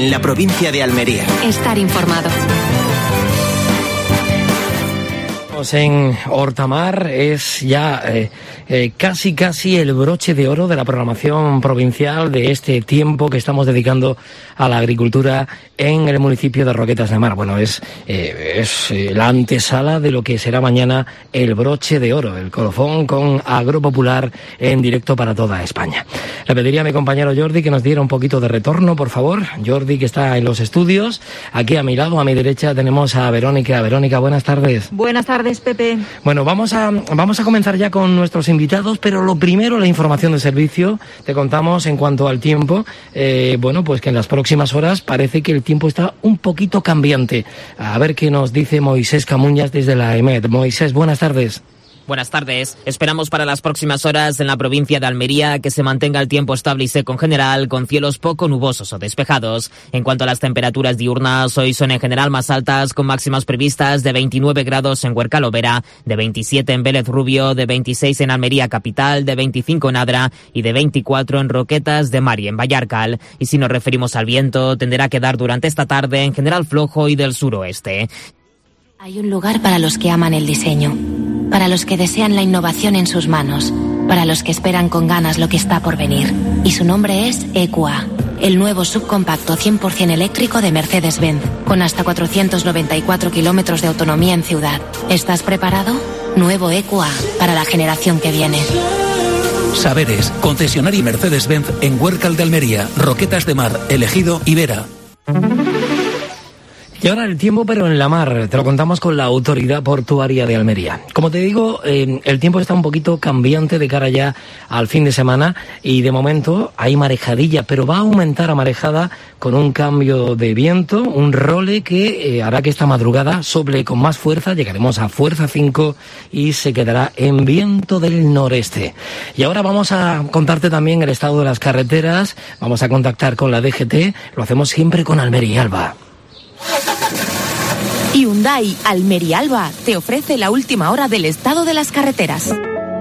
en la provincia de Almería. Estar informado. En Hortamar es ya casi el broche de oro de la programación provincial de este tiempo que estamos dedicando a la agricultura en el municipio de Roquetas de Mar. Bueno, es la antesala de lo que será mañana el broche de oro, el colofón con Agropopular en directo para toda España. Le pediría a mi compañero Jordi que nos diera un poquito de retorno, por favor. Jordi, que está en los estudios. Aquí a mi lado, a mi derecha, tenemos a Verónica. Verónica, buenas tardes. Buenas tardes, Pepe. Bueno, vamos a comenzar ya con nuestros invitados, pero lo primero, la información de servicio. Te contamos en cuanto al tiempo, pues que en las próximas horas parece que el tiempo está un poquito cambiante. A ver qué nos dice Moisés Camuñas desde la EMET. Moisés, buenas tardes. Buenas tardes. Esperamos para las próximas horas en la provincia de Almería que se mantenga el tiempo estable y seco en general, con cielos poco nubosos o despejados. En cuanto a las temperaturas diurnas, hoy son en general más altas, con máximas previstas de 29 grados en Huerca-Lovera, de 27 en Vélez Rubio, de 26 en Almería capital, de 25 en Adra y de 24 en Roquetas de Mar y en Vallarcal. Y si nos referimos al viento, tenderá a quedar durante esta tarde en general flojo y del suroeste. Hay un lugar para los que aman el diseño, para los que desean la innovación en sus manos, para los que esperan con ganas lo que está por venir. Y su nombre es EQA, el nuevo subcompacto 100% eléctrico de Mercedes-Benz, con hasta 494 kilómetros de autonomía en ciudad. ¿Estás preparado? Nuevo EQA, para la generación que viene. Saberes, concesionario Mercedes-Benz en Huércal de Almería, Roquetas de Mar, El Ejido y Vera. Y ahora el tiempo, pero en la mar, te lo contamos con la Autoridad Portuaria de Almería. Como te digo, el tiempo está un poquito cambiante de cara ya al fin de semana y de momento hay marejadilla, pero va a aumentar a marejada con un cambio de viento, un role que hará que esta madrugada sople con más fuerza, llegaremos a fuerza 5 y se quedará en viento del noreste. Y ahora vamos a contarte también el estado de las carreteras, vamos a contactar con la DGT, lo hacemos siempre con Almería Alba. Hyundai Almería Alba te ofrece la última hora del estado de las carreteras.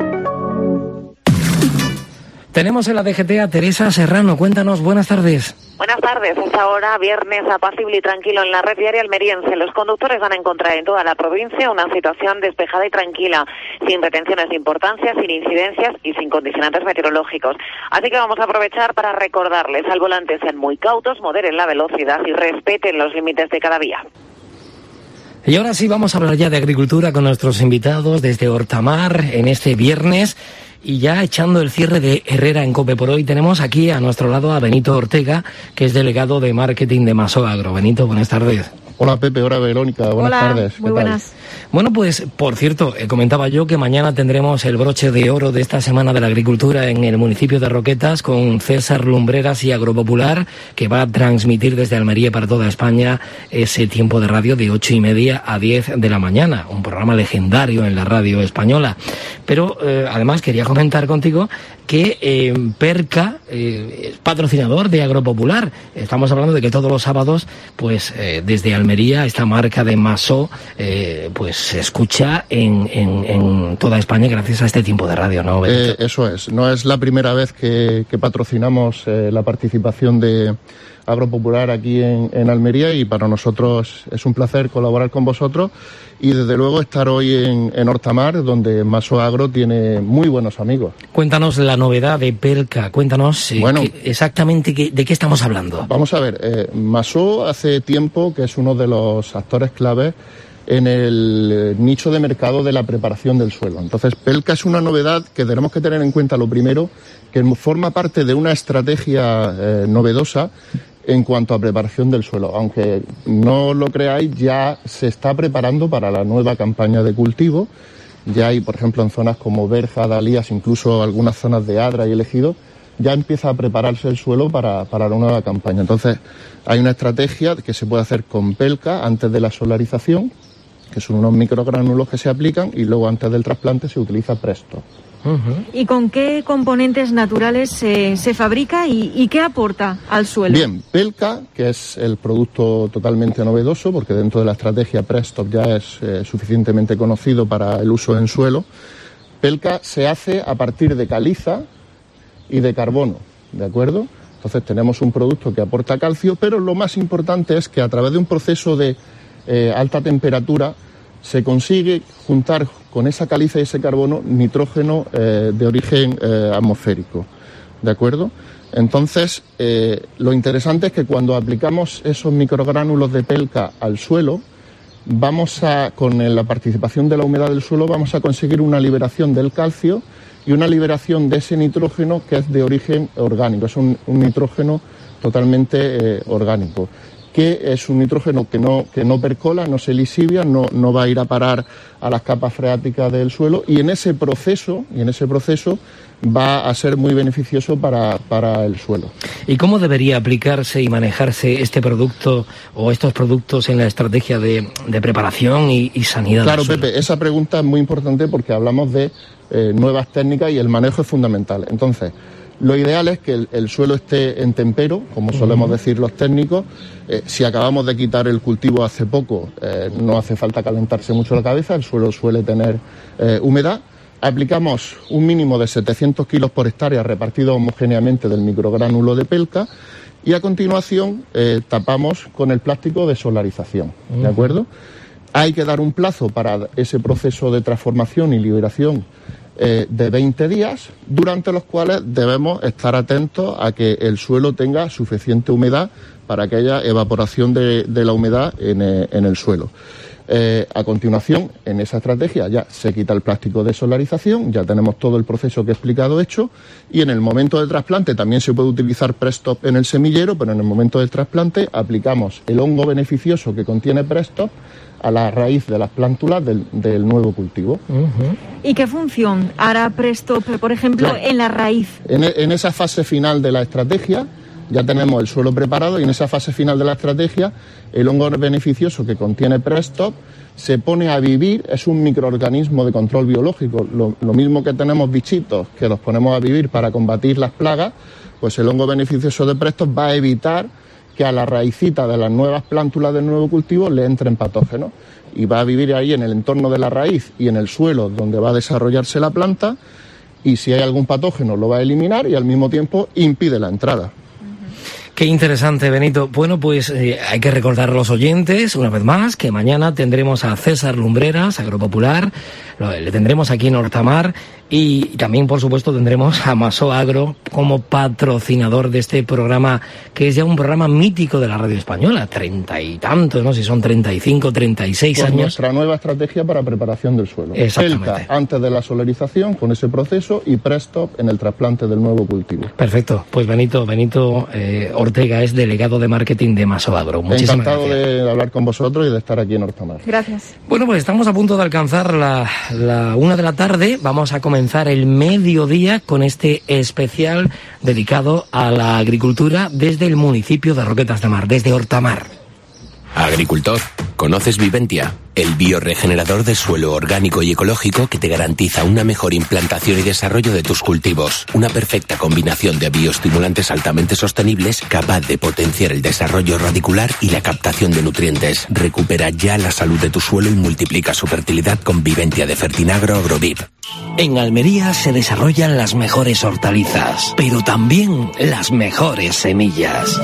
Tenemos en la DGT a Teresa Serrano. Cuéntanos, buenas tardes. Buenas tardes. Esta hora, viernes apacible y tranquilo en la red viaria almeriense. Los conductores van a encontrar en toda la provincia una situación despejada y tranquila, sin retenciones de importancia, sin incidencias y sin condicionantes meteorológicos. Así que vamos a aprovechar para recordarles al volante: sean muy cautos, moderen la velocidad y respeten los límites de cada vía. Y ahora sí vamos a hablar ya de agricultura con nuestros invitados desde Hortamar en este viernes. Y ya echando el cierre de Herrera en COPE por hoy, tenemos aquí a nuestro lado a Benito Ortega, que es delegado de marketing de Masó Agro. Benito, buenas tardes. Hola Pepe, hola Verónica, buenas tardes. Muy buenas. Bueno, pues por cierto, comentaba yo que mañana tendremos el broche de oro de esta Semana de la Agricultura en el municipio de Roquetas con César Lumbreras y Agropopular, que va a transmitir desde Almería para toda España ese tiempo de radio de 8:30 a 10 de la mañana, un programa legendario en la radio española. Pero además quería comentar contigo que Perca es patrocinador de Agropopular. Estamos hablando de que todos los sábados, pues desde Almería, esta marca de Masó, pues se escucha en toda España gracias a este tiempo de radio, ¿no? Eso es. No es la primera vez que patrocinamos la participación de Agropopular aquí en Almería, y para nosotros es un placer colaborar con vosotros y desde luego estar hoy en Hortamar, donde Masó Agro tiene muy buenos amigos. Cuéntanos la novedad de Perca, cuéntanos exactamente de qué estamos hablando. Vamos a ver, Masó hace tiempo que es uno de los actores claves en el nicho de mercado de la preparación del suelo. Entonces, Pelca es una novedad que tenemos que tener en cuenta, lo primero, que forma parte de una estrategia novedosa en cuanto a preparación del suelo. Aunque no lo creáis, ya se está preparando para la nueva campaña de cultivo. Ya hay, por ejemplo, en zonas como Berza, Dalías, incluso algunas zonas de Adra y El Ejido, ya empieza a prepararse el suelo para la nueva campaña. Entonces, hay una estrategia que se puede hacer con Pelca antes de la solarización, que son unos microgranulos que se aplican, y luego antes del trasplante se utiliza Presto. ¿Y con qué componentes naturales se fabrica y qué aporta al suelo? Bien, Pelca, que es el producto totalmente novedoso, porque dentro de la estrategia Presto ya es suficientemente conocido para el uso en suelo. Pelca se hace a partir de caliza y de carbono, ¿de acuerdo? Entonces tenemos un producto que aporta calcio, pero lo más importante es que a través de un proceso de alta temperatura se consigue juntar con esa caliza y ese carbono nitrógeno de origen atmosférico, ¿de acuerdo? Entonces, lo interesante es que cuando aplicamos esos microgránulos de pelca al suelo, con la participación de la humedad del suelo, vamos a conseguir una liberación del calcio y una liberación de ese nitrógeno que es de origen orgánico, es un nitrógeno totalmente orgánico, que es un nitrógeno que no percola, no se lisibia, no va a ir a parar a las capas freáticas del suelo, y en ese proceso va a ser muy beneficioso para el suelo. ¿Y cómo debería aplicarse y manejarse este producto o estos productos en la estrategia de preparación y sanidad? Claro, del suelo? Pepe, esa pregunta es muy importante porque hablamos de nuevas técnicas y el manejo es fundamental. Entonces, lo ideal es que el suelo esté en tempero, como solemos decir los técnicos. Si acabamos de quitar el cultivo hace poco, no hace falta calentarse mucho la cabeza, el suelo suele tener humedad. Aplicamos un mínimo de 700 kilos por hectárea repartido homogéneamente del microgránulo de pelca y a continuación tapamos con el plástico de solarización, ¿de acuerdo? Hay que dar un plazo para ese proceso de transformación y liberación de 20 días, durante los cuales debemos estar atentos a que el suelo tenga suficiente humedad para que haya evaporación de la humedad en el suelo. A continuación, en esa estrategia ya se quita el plástico de solarización, ya tenemos todo el proceso que he explicado hecho, y en el momento del trasplante también se puede utilizar Prestop en el semillero, pero en el momento del trasplante aplicamos el hongo beneficioso que contiene Prestop a la raíz de las plántulas del nuevo cultivo. ¿Y qué función hará Prestop, por ejemplo, en la raíz? En esa fase final de la estrategia ya tenemos el suelo preparado, y en esa fase final de la estrategia el hongo beneficioso que contiene Prestop se pone a vivir, es un microorganismo de control biológico, lo mismo que tenemos bichitos que los ponemos a vivir para combatir las plagas, pues el hongo beneficioso de Prestop va a evitar que a la raicita de las nuevas plántulas del nuevo cultivo le entren patógenos, y va a vivir ahí en el entorno de la raíz y en el suelo donde va a desarrollarse la planta, y si hay algún patógeno lo va a eliminar y al mismo tiempo impide la entrada. Qué interesante, Benito. Bueno, pues hay que recordar a los oyentes, una vez más, que mañana tendremos a César Lumbreras, Agropopular, le tendremos aquí en Hortamar, y también, por supuesto, tendremos a Masó Agro como patrocinador de este programa, que es ya un programa mítico de la radio española, 30 y tantos, no sé si son 35, 36 años. Nuestra nueva estrategia para preparación del suelo. Exactamente. Pelca antes de la solarización, con ese proceso, y Prestop en el trasplante del nuevo cultivo. Perfecto. Pues Benito Ortega es delegado de marketing de Masó Agro. Muchísimas Encantado gracias. de hablar con vosotros y de estar aquí en Hortamar. Gracias. Bueno, pues estamos a punto de alcanzar la 1 de la tarde. Vamos a comenzar el mediodía con este especial dedicado a la agricultura desde el municipio de Roquetas de Mar, desde Hortamar. Agricultor, ¿conoces Viventia? El bioregenerador de suelo orgánico y ecológico que te garantiza una mejor implantación y desarrollo de tus cultivos. Una perfecta combinación de bioestimulantes altamente sostenibles capaz de potenciar el desarrollo radicular y la captación de nutrientes. Recupera ya la salud de tu suelo y multiplica su fertilidad con Viventia de Fertinagro Agroviv. En Almería se desarrollan las mejores hortalizas, pero también las mejores semillas.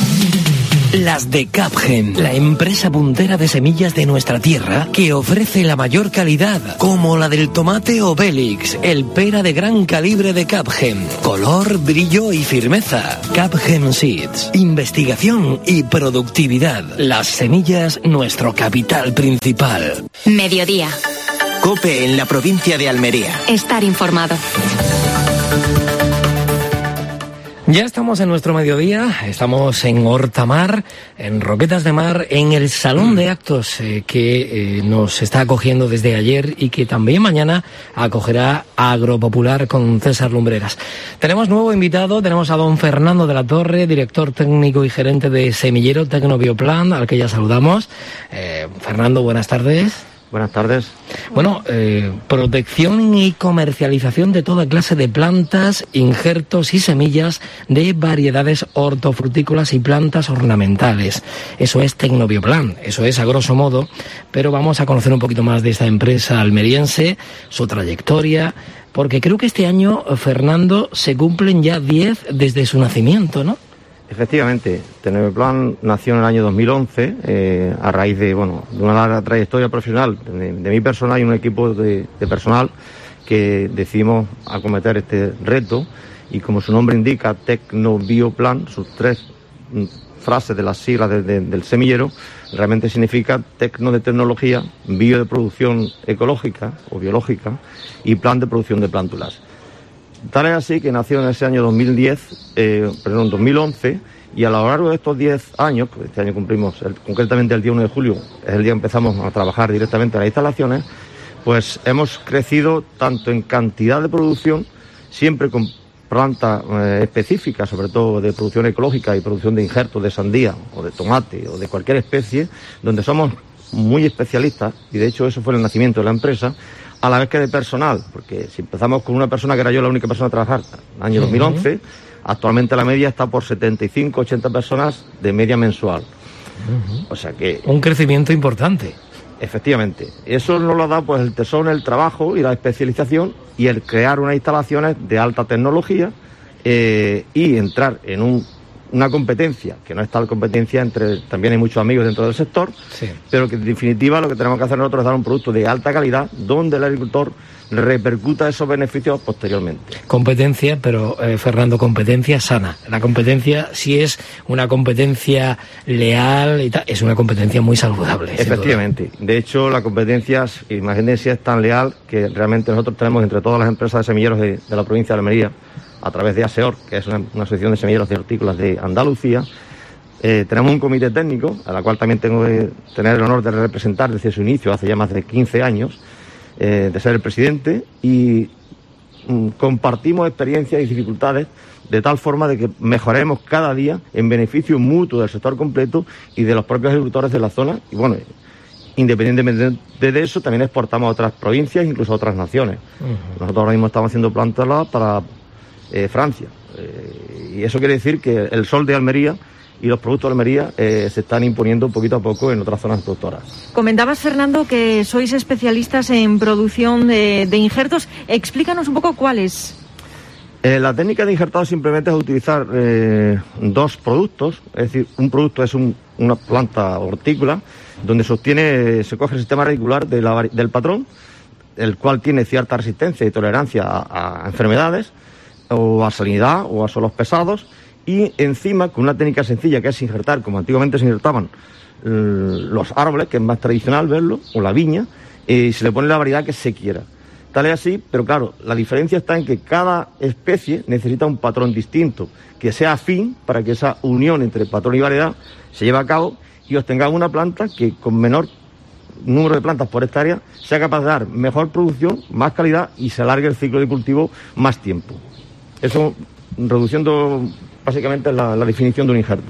Las de Capgen, la empresa puntera de semillas de nuestra tierra que ofrece la mayor calidad, como la del tomate Obelix, el pera de gran calibre de Capgen. Color, brillo y firmeza. Capgen Seeds. Investigación y productividad. Las semillas, nuestro capital principal. Mediodía. COPE en la provincia de Almería. Estar informado. Ya estamos en nuestro mediodía, estamos en Hortamar, en Roquetas de Mar, en el Salón de Actos que nos está acogiendo desde ayer y que también mañana acogerá Agropopular con César Lumbreras. Tenemos nuevo invitado, tenemos a don Fernando de la Torre, director técnico y gerente de Semillero Tecnobioplan, al que ya saludamos. Fernando, buenas tardes. Buenas tardes. Bueno, protección y comercialización de toda clase de plantas, injertos y semillas de variedades hortofrutícolas y plantas ornamentales. Eso es Tecnobioplan, eso es a grosso modo, pero vamos a conocer un poquito más de esta empresa almeriense, su trayectoria, porque creo que este año, Fernando, se cumplen ya 10 desde su nacimiento, ¿no? Efectivamente, Tecnobioplan nació en el año 2011 a raíz de una larga trayectoria profesional de mi persona y un equipo de personal que decidimos acometer este reto, y como su nombre indica, Tecnobioplan, sus 3 frases de las siglas del semillero, realmente significa tecno de tecnología, bio de producción ecológica o biológica y plan de producción de plántulas. Tal es así que nació en ese año 2011, y a lo largo de estos 10 años, pues este año cumplimos, concretamente el día 1 de julio, es el día que empezamos a trabajar directamente en las instalaciones, pues hemos crecido tanto en cantidad de producción, siempre con plantas específicas, sobre todo de producción ecológica y producción de injertos de sandía o de tomate o de cualquier especie, donde somos muy especialistas, y de hecho eso fue el nacimiento de la empresa, a la vez que de personal, porque si empezamos con una persona que era yo la única persona a trabajar, en el año 2011, actualmente la media está por 75, 80 personas de media mensual. O sea que... un crecimiento importante. Efectivamente. Eso nos lo da pues el tesón, el trabajo y la especialización, y el crear unas instalaciones de alta tecnología y entrar en una competencia, que no es tal competencia, también hay muchos amigos dentro del sector, sí, pero que en definitiva lo que tenemos que hacer nosotros es dar un producto de alta calidad donde el agricultor repercuta esos beneficios posteriormente. Competencia, pero Fernando, competencia sana. La competencia, si es una competencia leal y tal, es una competencia muy saludable. Efectivamente. De hecho, la competencia, imagínense, es tan leal que realmente nosotros tenemos entre todas las empresas de semilleros de la provincia de Almería, a través de ASEOR, que es una asociación de semilleros de hortícolas de Andalucía, tenemos un comité técnico, a la cual también tengo que tener el honor de representar desde su inicio, hace ya más de 15 años, de ser el presidente, y compartimos experiencias y dificultades de tal forma de que mejoremos cada día en beneficio mutuo del sector completo y de los propios agricultores de la zona. Y bueno, independientemente de eso, también exportamos a otras provincias, incluso a otras naciones. Nosotros ahora mismo estamos haciendo plántulas para Francia, y eso quiere decir que el sol de Almería y los productos de Almería se están imponiendo poquito a poco en otras zonas productoras. Comentabas, Fernando, que sois especialistas en producción de injertos. Explícanos un poco cuáles. La técnica de injertado simplemente es utilizar 2 productos, es decir, un producto es una planta hortícola donde se coge el sistema radicular del patrón, el cual tiene cierta resistencia y tolerancia a enfermedades, o a salinidad, o a suelos pesados, y encima, con una técnica sencilla que es injertar, como antiguamente se injertaban los árboles, que es más tradicional verlo, o la viña, y se le pone la variedad que se quiera. Tal es así, pero claro, la diferencia está en que cada especie necesita un patrón distinto, que sea afín para que esa unión entre patrón y variedad se lleve a cabo y obtengamos una planta que con menor número de plantas por hectárea sea capaz de dar mejor producción, más calidad y se alargue el ciclo de cultivo más tiempo. Eso, reduciendo básicamente la definición de un injerto.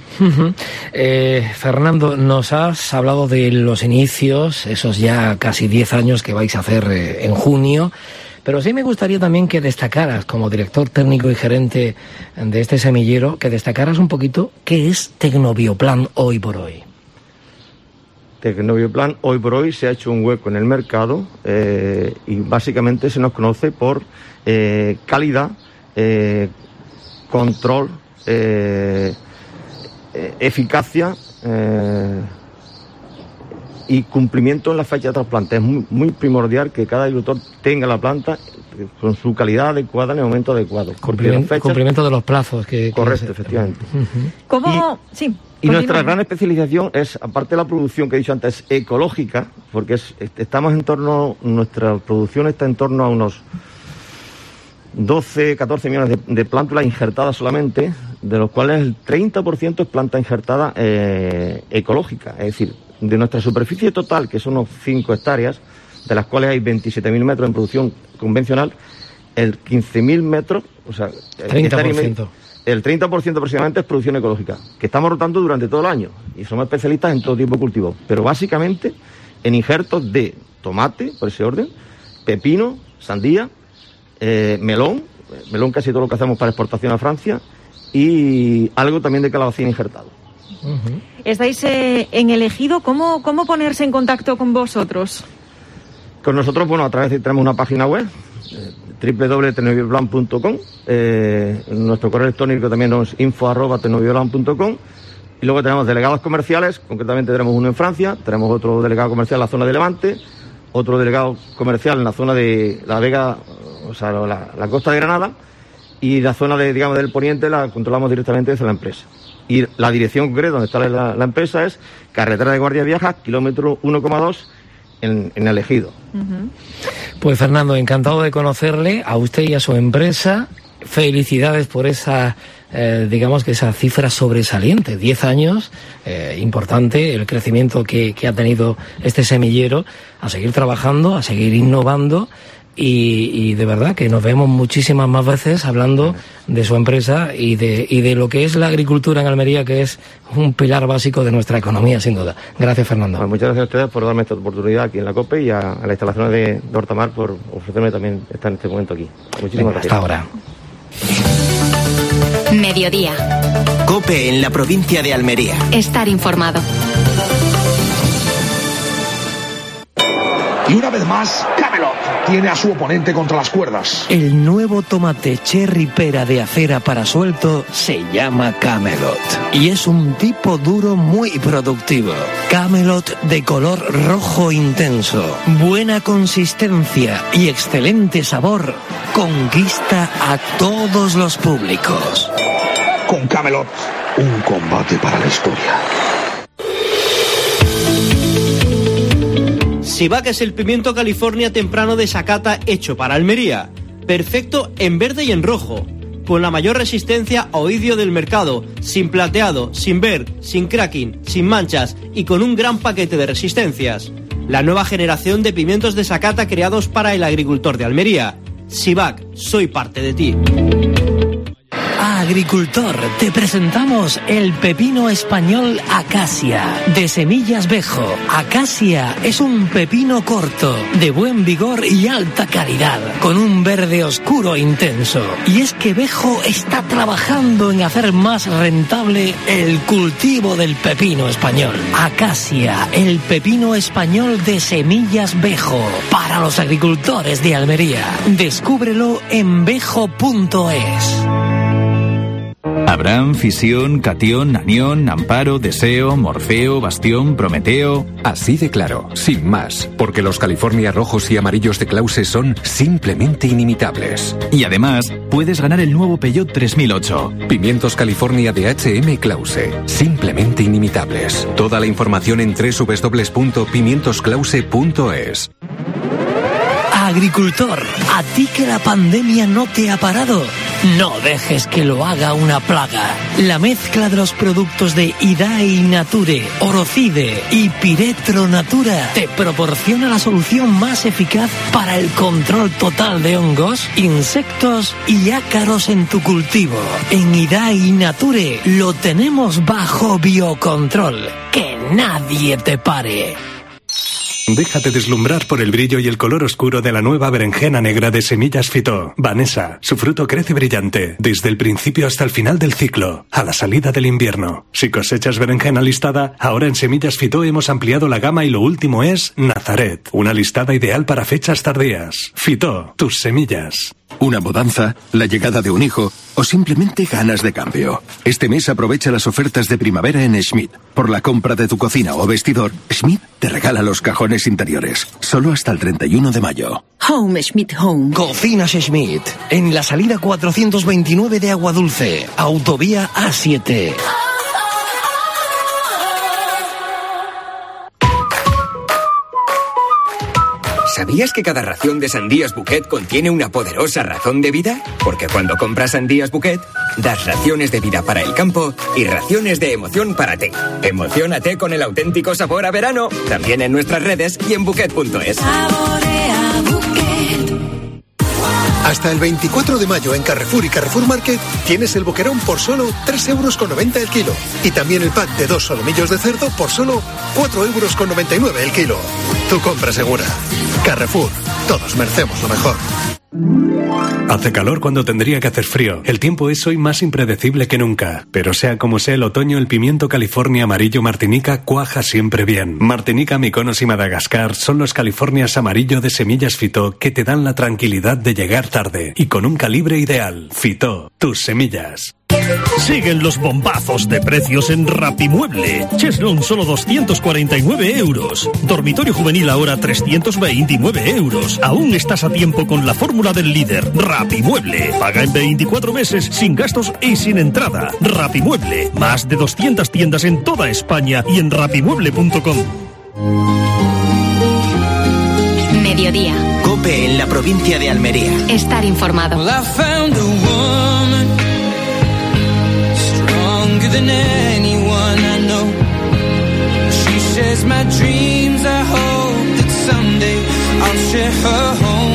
Fernando, nos has hablado de los inicios, esos ya casi 10 años que vais a hacer en junio, pero sí me gustaría también que destacaras, como director técnico y gerente de este semillero, que destacaras un poquito qué es Tecnobioplan hoy por hoy. Tecnobioplan hoy por hoy se ha hecho un hueco en el mercado y básicamente se nos conoce por calidad, control, eficacia y cumplimiento en la fecha de trasplante. Es muy primordial que cada agricultor tenga la planta con su calidad adecuada en el momento adecuado. Cumplimiento de los plazos. Correcto, efectivamente. ¿Cómo? Sí. Y nuestra gran especialización es, aparte de la producción que he dicho antes, ecológica, porque nuestra producción está en torno a unos 12, 14 millones de plántulas injertadas solamente, de los cuales el 30% es planta injertada ecológica. Es decir, de nuestra superficie total, que son unos 5 hectáreas, de las cuales hay 27.000 metros en producción convencional, el 15.000 metros, o sea, 30%. El 30% aproximadamente es producción ecológica, que estamos rotando durante todo el año, y somos especialistas en todo tipo de cultivos, pero básicamente en injertos de tomate, por ese orden, pepino, sandía, melón casi todo lo que hacemos para exportación a Francia, y algo también de calabacín injertado. Estáis en el Ejido. ¿Cómo ponerse en contacto con vosotros? Con nosotros, bueno, a través de tenemos una página web, www.tecnoviolplan.com. Nuestro correo electrónico también es info@tecnoviolplan.com. Y luego tenemos delegados comerciales, concretamente tenemos uno en Francia, tenemos otro delegado comercial en la zona de Levante, otro delegado comercial en la zona de La Vega, o sea, la costa de Granada, y la zona del poniente la controlamos directamente desde la empresa. Y la dirección concreta donde está la empresa es carretera de Guardia Vieja, kilómetro 1,2 en el Ejido. Pues Fernando, encantado de conocerle, a usted y a su empresa. Felicidades por esa, digamos que esa cifra sobresaliente, 10 años, importante el crecimiento que ha tenido este semillero, a seguir trabajando, a seguir innovando y de verdad que nos vemos muchísimas más veces hablando de su empresa y de lo que es la agricultura en Almería, que es un pilar básico de nuestra economía, sin duda. Gracias, Fernando. Pues muchas gracias a ustedes por darme esta oportunidad aquí en la COPE y a las instalaciones de Hortamar por ofrecerme también estar en este momento aquí. Muchísimas gracias. Hasta ahora. Mediodía. COPE en la provincia de Almería. Estar informado. Y una vez más, Camelot tiene a su oponente contra las cuerdas. El nuevo tomate cherry pera de acera para suelto se llama Camelot y es un tipo duro muy productivo. Camelot de color rojo intenso, buena consistencia y excelente sabor, conquista a todos los públicos. Con Camelot, un combate para la historia. Sivac es el pimiento California temprano de Sakata hecho para Almería. Perfecto en verde y en rojo. Con la mayor resistencia a oidio del mercado. Sin plateado, sin ver, sin cracking, sin manchas y con un gran paquete de resistencias. La nueva generación de pimientos de Sakata creados para el agricultor de Almería. Sivac, soy parte de ti. Agricultor, te presentamos el pepino español Acacia, de semillas Vejo. Acacia es un pepino corto, de buen vigor y alta calidad, con un verde oscuro intenso. Y es que Vejo está trabajando en hacer más rentable el cultivo del pepino español. Acacia, el pepino español de semillas Vejo, para los agricultores de Almería. Descúbrelo en vejo.es. Abraham, Fisión, Catión, Anión, Amparo, Deseo, Morfeo, Bastión, Prometeo. Así de claro, sin más, porque los California rojos y amarillos de Clause son simplemente inimitables. Y además, puedes ganar el nuevo Peugeot 3008. Pimientos California de H.M. Clause, simplemente inimitables. Toda la información en www.pimientosclause.es. Agricultor, ¿a ti que la pandemia no te ha parado? No dejes que lo haga una plaga. La mezcla de los productos de Idai Nature, Orocide y Piretro Natura te proporciona la solución más eficaz para el control total de hongos, insectos y ácaros en tu cultivo. En Idai Nature lo tenemos bajo biocontrol. Que nadie te pare. Déjate deslumbrar por el brillo y el color oscuro de la nueva berenjena negra de Semillas Fitó. Vanessa, su fruto crece brillante, desde el principio hasta el final del ciclo, a la salida del invierno. Si cosechas berenjena listada, ahora en Semillas Fitó hemos ampliado la gama y lo último es Nazaret, una listada ideal para fechas tardías. Fitó, tus semillas. Una mudanza, la llegada de un hijo o simplemente ganas de cambio. Este mes aprovecha las ofertas de primavera en Schmidt. Por la compra de tu cocina o vestidor, Schmidt te regala los cajones interiores. Solo hasta el 31 de mayo. Home Schmidt Home. Cocinas Schmidt. En la salida 429 de Aguadulce. Autovía A7. ¿Sabías que cada ración de sandías Bouquet contiene una poderosa razón de vida? Porque cuando compras sandías Bouquet, das raciones de vida para el campo y raciones de emoción para ti. Emociónate con el auténtico sabor a verano, también en nuestras redes y en Bouquet.es. Hasta el 24 de mayo en Carrefour y Carrefour Market tienes el boquerón por solo 3,90 € el kilo. Y también el pack de 2 solomillos de cerdo por solo 4,99 € el kilo. Tu compra segura. Carrefour, todos merecemos lo mejor. Hace calor cuando tendría que hacer frío. El tiempo es hoy más impredecible que nunca. Pero sea como sea el otoño, el pimiento California amarillo Martinica cuaja siempre bien. Martinica, Mykonos y Madagascar son los Californias amarillo de semillas Fitó que te dan la tranquilidad de llegar tarde y con un calibre ideal. Fitó, tus semillas. Siguen los bombazos de precios en Rapimueble. Cheslón solo 249 euros. Dormitorio juvenil ahora 329 euros. Aún estás a tiempo con la fórmula del líder. Rapimueble. Paga en 24 meses sin gastos y sin entrada. Rapimueble. Más de 200 tiendas en toda España y en rapimueble.com. Mediodía. COPE en la provincia de Almería. Estar informado. Than anyone I know. She shares my dreams. I hope that someday I'll share her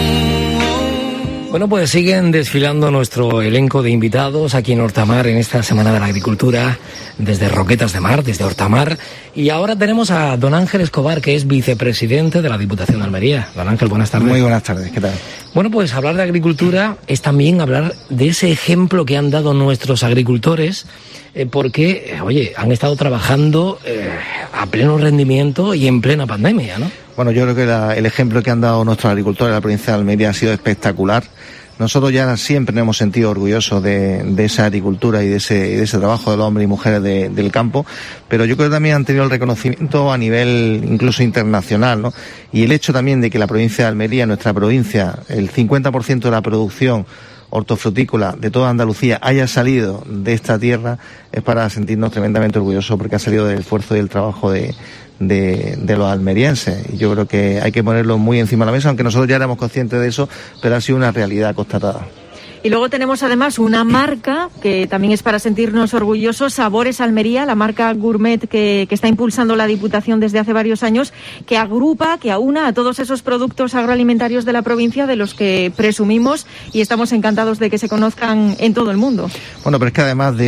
home. Bueno, pues siguen desfilando nuestro elenco de invitados aquí en Hortamar en esta Semana de la Agricultura, desde Roquetas de Mar, desde Hortamar. Y ahora tenemos a don Ángel Escobar, que es vicepresidente de la Diputación de Almería. Don Ángel, buenas tardes. Muy buenas tardes, ¿qué tal? Bueno, pues hablar de agricultura es también hablar de ese ejemplo que han dado nuestros agricultores, porque, oye, han estado trabajando a pleno rendimiento y en plena pandemia, ¿no? Bueno, yo creo que el ejemplo que han dado nuestros agricultores en la provincia de Almería ha sido espectacular. Nosotros ya siempre nos hemos sentido orgullosos de esa agricultura y de ese trabajo de los hombres y mujeres del campo, pero yo creo que también han tenido el reconocimiento a nivel incluso internacional, ¿no? Y el hecho también de que la provincia de Almería, nuestra provincia, el 50% de la producción hortofrutícola de toda Andalucía haya salido de esta tierra es para sentirnos tremendamente orgullosos, porque ha salido del esfuerzo y del trabajo de los almerienses. Y yo creo que hay que ponerlo muy encima de la mesa, aunque nosotros ya éramos conscientes de eso, pero ha sido una realidad constatada. Y luego tenemos además una marca que también es para sentirnos orgullosos, Sabores Almería, la marca gourmet que está impulsando la Diputación desde hace varios años, que agrupa, que aúna a todos esos productos agroalimentarios de la provincia de los que presumimos y estamos encantados de que se conozcan en todo el mundo. Bueno, pero es que además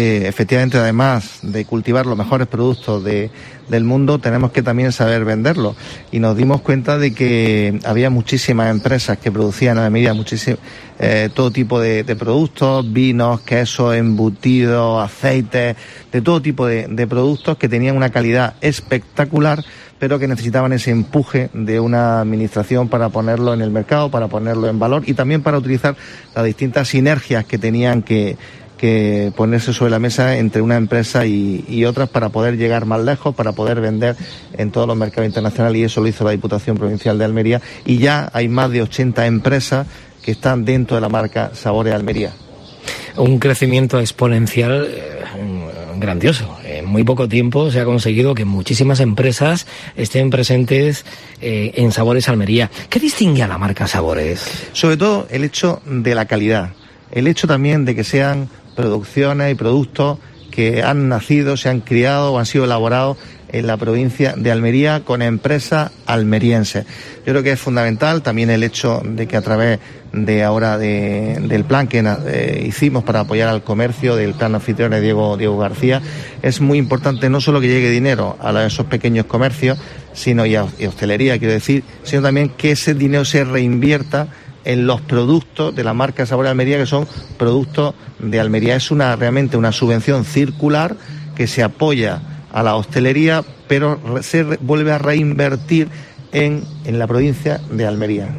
de cultivar los mejores productos del mundo, tenemos que también saber venderlos. Y nos dimos cuenta de que había muchísimas empresas que producían en Almería todo tipo de productos, vinos, quesos, embutidos, aceites, de todo tipo de productos que tenían una calidad espectacular, pero que necesitaban ese empuje de una administración para ponerlo en el mercado, para ponerlo en valor y también para utilizar las distintas sinergias que tenían que ponerse sobre la mesa entre una empresa y otras para poder llegar más lejos, para poder vender en todos los mercados internacionales, y eso lo hizo la Diputación Provincial de Almería, y ya hay más de 80 empresas que están dentro de la marca Sabores Almería. Un crecimiento exponencial grandioso. En muy poco tiempo se ha conseguido que muchísimas empresas estén presentes en Sabores Almería. ¿Qué distingue a la marca Sabores? Sobre todo el hecho de la calidad, el hecho también de que sean producciones y productos que han nacido, se han criado o han sido elaborados en la provincia de Almería con empresas almerienses. Yo creo que es fundamental también el hecho de que a través de ahora del plan que hicimos para apoyar al comercio, del plan anfitriones Diego García, es muy importante no solo que llegue dinero a esos pequeños comercios, sino y hostelería, quiero decir, sino también que ese dinero se reinvierta en los productos de la marca Sabores Almería, que son productos de Almería. Es realmente una subvención circular que se apoya a la hostelería, pero se vuelve a reinvertir en la provincia de Almería.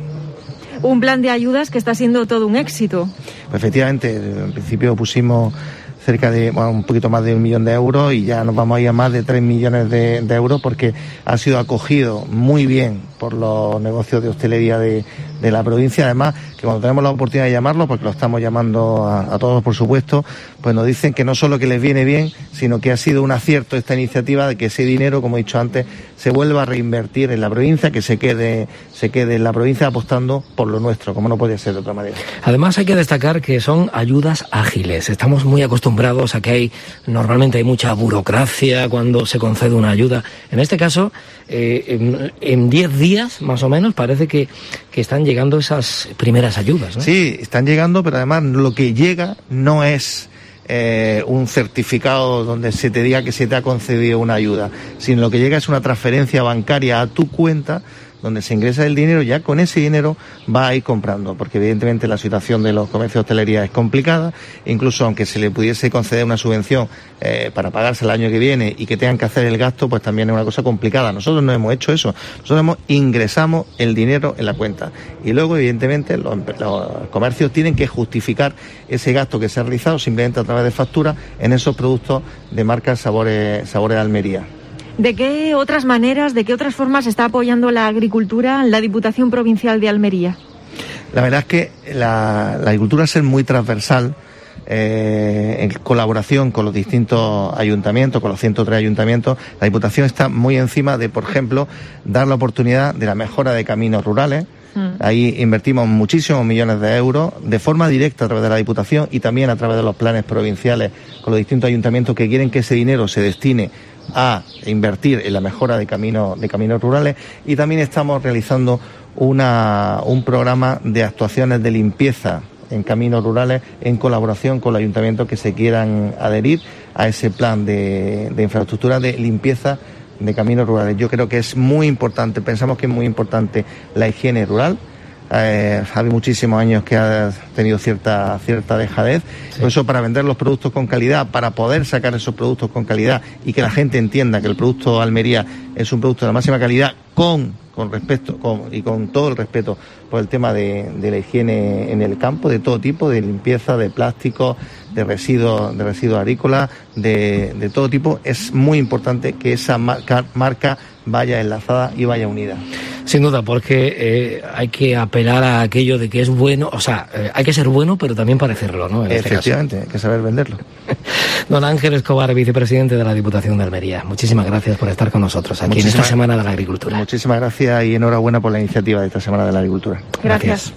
Un plan de ayudas que está siendo todo un éxito. Pues efectivamente, en principio pusimos cerca de un poquito más de 1 millón de euros y ya nos vamos a ir a más de 3 millones de euros, porque ha sido acogido muy bien por los negocios de hostelería de la provincia. Además, que cuando tenemos la oportunidad de llamarlo, porque lo estamos llamando a todos, por supuesto, pues nos dicen que no solo que les viene bien, sino que ha sido un acierto esta iniciativa de que ese dinero, como he dicho antes, se vuelva a reinvertir en la provincia, que se quede en la provincia apostando por lo nuestro, como no podía ser de otra manera. Además, hay que destacar que son ayudas ágiles. Estamos muy acostumbrados a que normalmente hay mucha burocracia cuando se concede una ayuda. En este caso, en 10 días, más o menos, parece que están llegando esas primeras ayudas, ¿no? Sí, están llegando, pero además lo que llega no es un certificado donde se te diga que se te ha concedido una ayuda, sino lo que llega es una transferencia bancaria a tu cuenta donde se ingresa el dinero, ya con ese dinero va a ir comprando, porque evidentemente la situación de los comercios de hostelería es complicada, incluso aunque se le pudiese conceder una subvención para pagarse el año que viene y que tengan que hacer el gasto, pues también es una cosa complicada. Nosotros no hemos hecho eso, nosotros ingresamos el dinero en la cuenta y luego evidentemente los comercios tienen que justificar ese gasto que se ha realizado simplemente a través de factura en esos productos de marca Sabores de Almería. ¿De qué otras maneras, de qué otras formas está apoyando la agricultura la Diputación Provincial de Almería? La verdad es que la agricultura es muy transversal, en colaboración con los distintos ayuntamientos, con los 103 ayuntamientos. La Diputación está muy encima de, por ejemplo, dar la oportunidad de la mejora de caminos rurales. Ahí invertimos muchísimos millones de euros de forma directa a través de la Diputación y también a través de los planes provinciales con los distintos ayuntamientos que quieren que ese dinero se destine a invertir en la mejora de caminos rurales, y también estamos realizando un programa de actuaciones de limpieza en caminos rurales en colaboración con los ayuntamientos que se quieran adherir a ese plan de infraestructura de limpieza de caminos rurales. Yo creo que es muy importante, pensamos que es muy importante la higiene rural. Hace muchísimos años que ha tenido cierta dejadez. Sí. Por eso, para vender los productos con calidad, para poder sacar esos productos con calidad y que la gente entienda que el producto Almería es un producto de la máxima calidad con respeto y con todo el respeto por el tema de la higiene en el campo, de todo tipo, de limpieza, de plástico, de residuos agrícolas, de todo tipo, es muy importante que esa marca vaya enlazada y vaya unida. Sin duda, porque hay que apelar a aquello de que es bueno, o sea, hay que ser bueno, pero también parecerlo, ¿no? Efectivamente, hay que saber venderlo. Don Ángel Escobar, vicepresidente de la Diputación de Almería, muchísimas gracias por estar con nosotros aquí en esta Semana de la Agricultura. Muchísimas gracias y enhorabuena por la iniciativa de esta Semana de la Agricultura. Gracias.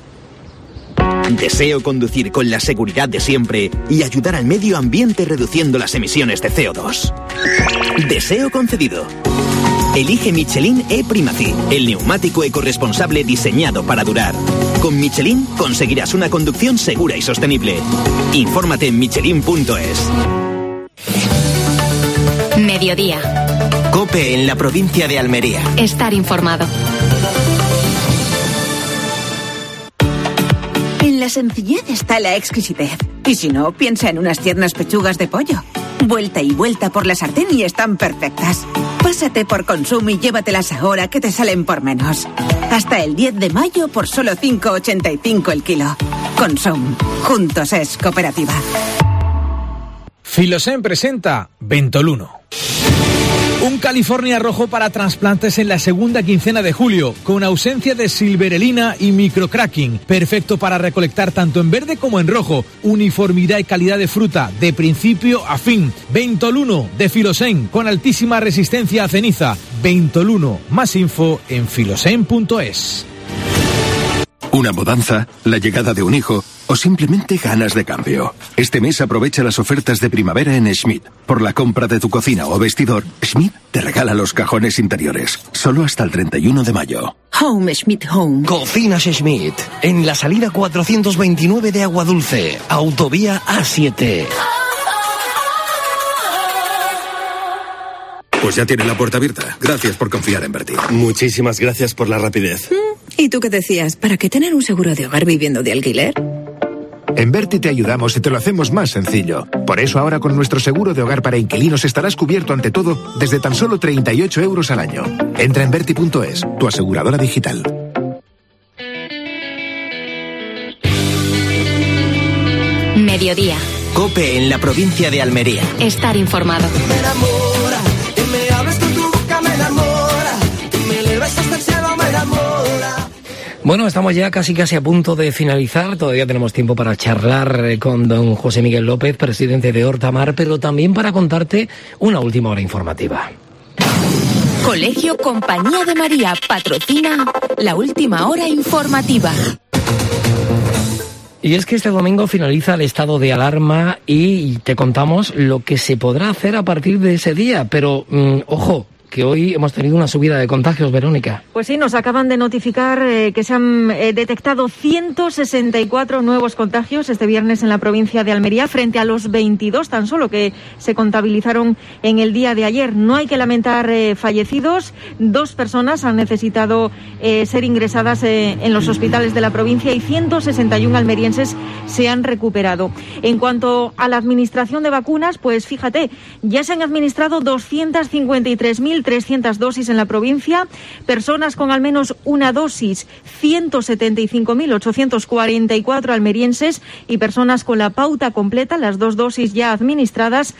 Deseo conducir con la seguridad de siempre y ayudar al medio ambiente reduciendo las emisiones de CO2. Deseo concedido. Elige Michelin E-Primacy, el neumático ecorresponsable diseñado para durar. Con Michelin conseguirás una conducción segura y sostenible. Infórmate en michelin.es. Mediodía. COPE en la provincia de Almería. Estar informado. En la sencillez está la exquisitez. Y si no, piensa en unas tiernas pechugas de pollo. Vuelta y vuelta por la sartén y están perfectas. Pásate por Consum y llévatelas ahora, que te salen por menos. Hasta el 10 de mayo por solo 5,85 el kilo. Consum. Juntos es cooperativa. Filosen presenta Ventoluno. Un California rojo para trasplantes en la segunda quincena de julio, con ausencia de silverelina y microcracking. Perfecto para recolectar tanto en verde como en rojo. Uniformidad y calidad de fruta, de principio a fin. Ventoluno de Filosen, con altísima resistencia a ceniza. Ventoluno. Más info en filosen.es. Una mudanza, la llegada de un hijo o simplemente ganas de cambio. Este mes aprovecha las ofertas de primavera en Schmidt. Por la compra de tu cocina o vestidor, Schmidt te regala los cajones interiores. Solo hasta el 31 de mayo. Home Schmidt Home. Cocinas Schmidt. En la salida 429 de Aguadulce. Autovía A7. Pues ya tiene la puerta abierta. Gracias por confiar en Berti. Muchísimas gracias por la rapidez. ¿Y tú qué decías? ¿Para qué tener un seguro de hogar viviendo de alquiler? En Berti te ayudamos y te lo hacemos más sencillo. Por eso ahora con nuestro seguro de hogar para inquilinos estarás cubierto ante todo desde tan solo 38 euros al año. Entra en Berti.es, tu aseguradora digital. Mediodía. COPE en la provincia de Almería. Estar informado. Me enamora, que me hables con tu boca, me enamora, que me eleves hasta el cielo, me enamora. Bueno, estamos ya casi a punto de finalizar. Todavía tenemos tiempo para charlar con don José Miguel López, presidente de Hortamar, pero también para contarte una última hora informativa. Colegio Compañía de María patrocina la última hora informativa. Y es que este domingo finaliza el estado de alarma y te contamos lo que se podrá hacer a partir de ese día. Pero, ojo, que hoy hemos tenido una subida de contagios, Verónica. Pues sí, nos acaban de notificar que se han detectado 164 nuevos contagios este viernes en la provincia de Almería, frente a los 22 tan solo que se contabilizaron en el día de ayer. No hay que lamentar fallecidos. 2 personas han necesitado ser ingresadas en los hospitales de la provincia y 161 almerienses se han recuperado. En cuanto a la administración de vacunas, pues fíjate, ya se han administrado 253.300 dosis en la provincia, personas con al menos una dosis, 175.844 almerienses, y personas con la pauta completa, las 2 dosis ya administradas,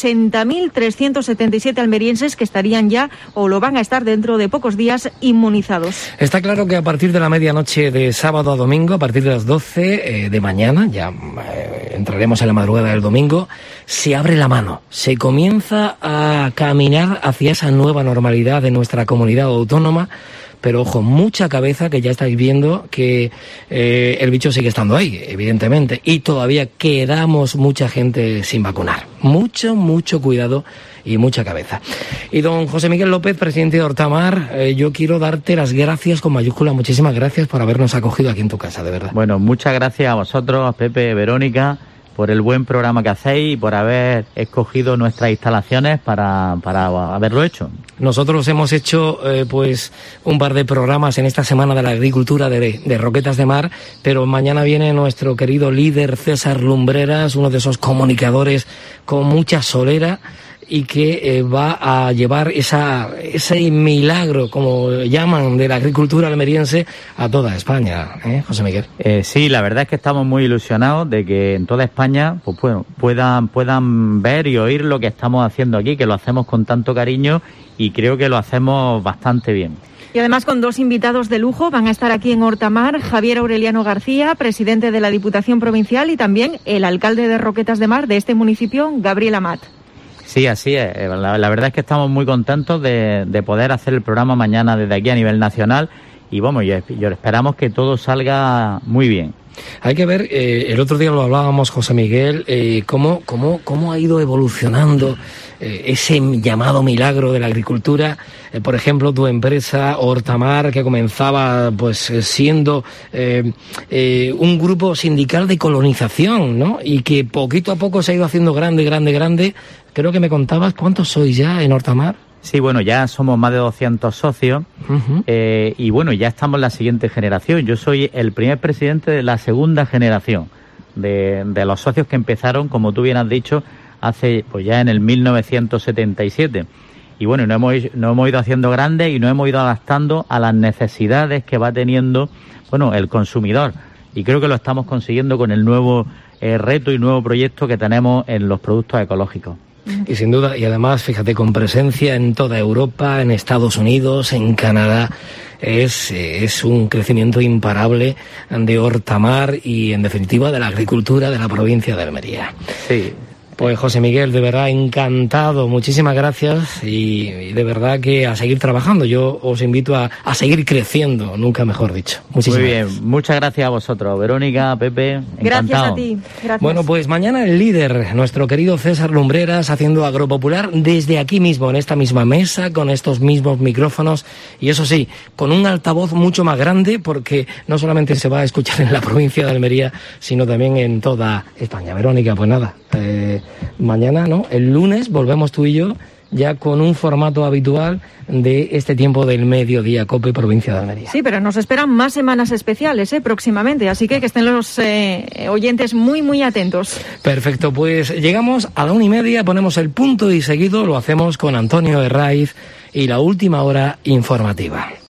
80.377 almerienses que estarían ya o lo van a estar dentro de pocos días inmunizados. Está claro que a partir de la medianoche de sábado a domingo, a partir de las 12 de mañana, ya entraremos en la madrugada del domingo, se abre la mano, se comienza a caminar hacia esa nueva normalidad de nuestra comunidad autónoma, pero ojo, mucha cabeza, que ya estáis viendo que el bicho sigue estando ahí, evidentemente, y todavía quedamos mucha gente sin vacunar. Mucho cuidado y mucha cabeza. Y don José Miguel López, presidente de Hortamar, yo quiero darte las gracias con mayúscula. Muchísimas gracias por habernos acogido aquí en tu casa, de verdad. Bueno, muchas gracias a vosotros, a Pepe, Verónica, por el buen programa que hacéis y por haber escogido nuestras instalaciones para haberlo hecho. Nosotros hemos hecho pues un par de programas en esta Semana de la Agricultura de Roquetas de Mar, pero mañana viene nuestro querido líder César Lumbreras, uno de esos comunicadores con mucha solera, y que va a llevar ese milagro, como llaman, de la agricultura almeriense a toda España, José Miguel. Sí, la verdad es que estamos muy ilusionados de que en toda España pues, bueno, puedan ver y oír lo que estamos haciendo aquí, que lo hacemos con tanto cariño y creo que lo hacemos bastante bien. Y además con 2 invitados de lujo van a estar aquí en Hortamar, Javier Aureliano García, presidente de la Diputación Provincial, y también el alcalde de Roquetas de Mar de este municipio, Gabriel Amat. Sí, así es. La verdad es que estamos muy contentos de poder hacer el programa mañana desde aquí a nivel nacional y vamos, y esperamos que todo salga muy bien. Hay que ver, el otro día lo hablábamos, José Miguel, cómo ha ido evolucionando ese llamado milagro de la agricultura. Por ejemplo, tu empresa Hortamar, que comenzaba pues siendo un grupo sindical de colonización, ¿no? Y que poquito a poco se ha ido haciendo grande. Creo que me contabas, ¿cuántos sois ya en Hortamar? Sí, bueno, ya somos más de 200 socios y bueno, ya estamos en la siguiente generación. Yo soy el primer presidente de la segunda generación de los socios que empezaron, como tú bien has dicho, hace pues ya en el 1977. Y bueno, nos hemos ido haciendo grandes y nos hemos ido adaptando a las necesidades que va teniendo, bueno, el consumidor. Y creo que lo estamos consiguiendo con el nuevo reto y nuevo proyecto que tenemos en los productos ecológicos. Y sin duda, y además, fíjate, con presencia en toda Europa, en Estados Unidos, en Canadá, es un crecimiento imparable de Hortamar y, en definitiva, de la agricultura de la provincia de Almería. Sí. Pues José Miguel, de verdad encantado, muchísimas gracias y de verdad que a seguir trabajando. Yo os invito a seguir creciendo, nunca mejor dicho. Muchísimas Muy bien, gracias. Muchas gracias a vosotros, Verónica, Pepe, encantado. Gracias a ti. Gracias. Bueno, pues mañana el líder, nuestro querido César Lumbreras, haciendo Agropopular desde aquí mismo, en esta misma mesa, con estos mismos micrófonos y eso sí, con un altavoz mucho más grande porque no solamente se va a escuchar en la provincia de Almería, sino también en toda España. Verónica, pues nada, mañana, ¿no? El lunes volvemos tú y yo ya con un formato habitual de este tiempo del mediodía, COPE, provincia de Almería. Sí, pero nos esperan más semanas especiales próximamente, así que estén los oyentes muy atentos. Perfecto, pues llegamos a la 1:30, ponemos el punto y seguido lo hacemos con Antonio Herraiz y la última hora informativa.